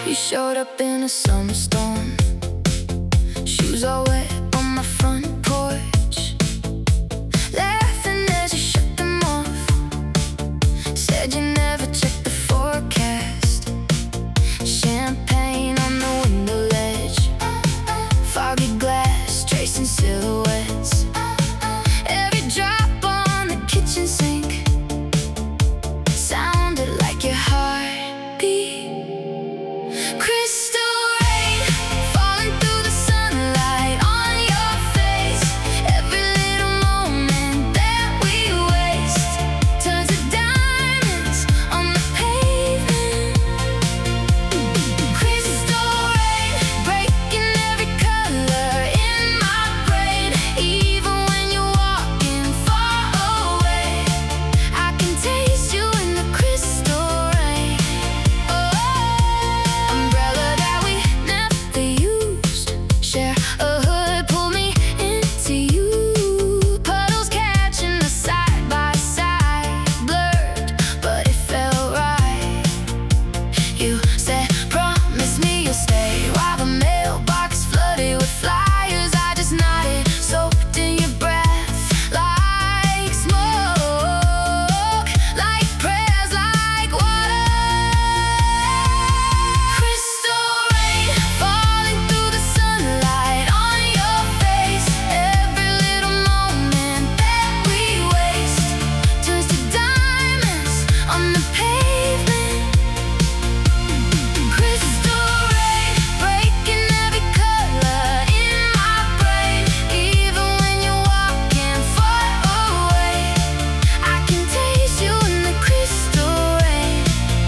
You showed up in a summer storm, shoes all wet on my front porch, laughing as you shook them off. Said you never checked the forecast. Champagne on the window ledge, foggy glass tracing silhouettes. Every drop on the kitchen sink sounded like your heartbeat. Crystal rain falling through the sunlight on your face. Every little moment that we waste turns to diamonds on the pavement. Crystal rain breaking every color in my brain. Even when you're walking far away, I can taste you in the crystal rain. Umbrella that we never used, share a hood, pull me into you. Puddles catching us side by side, blurred, but it felt right. You said, promise me you'll stay, while the mailbox flooded with flyers. I just nodded, soaked in your breath, like smoke, like prayers, like water. Crystal rain falling through the sunlight on your face. Every little moment that we waste turns to diamonds on the pavement. Crystal rain breaking every color in my brain. Even when you're walking far away, I can taste you in the crystal rain.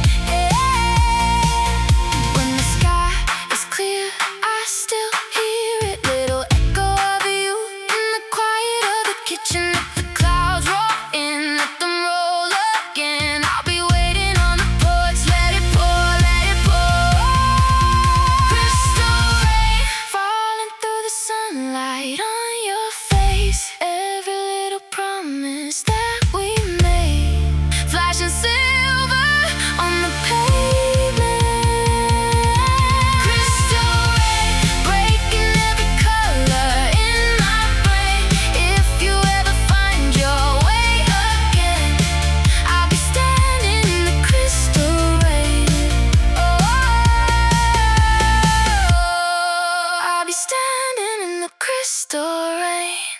When the sky is clear, I still hear it. Little echo of you in the quiet of the kitchen. Let the clouds roll in, let them roll again. I'll be waiting on the porch, let it pour, let it pour. Crystal rain falling through the sunlight on your face. Every little promise that we made flashing silver on the pavement. Crystal rain breaking every color in my brain. If you ever find your way again, I'll be standing in the crystal rain. I'll be standing in the crystal rain.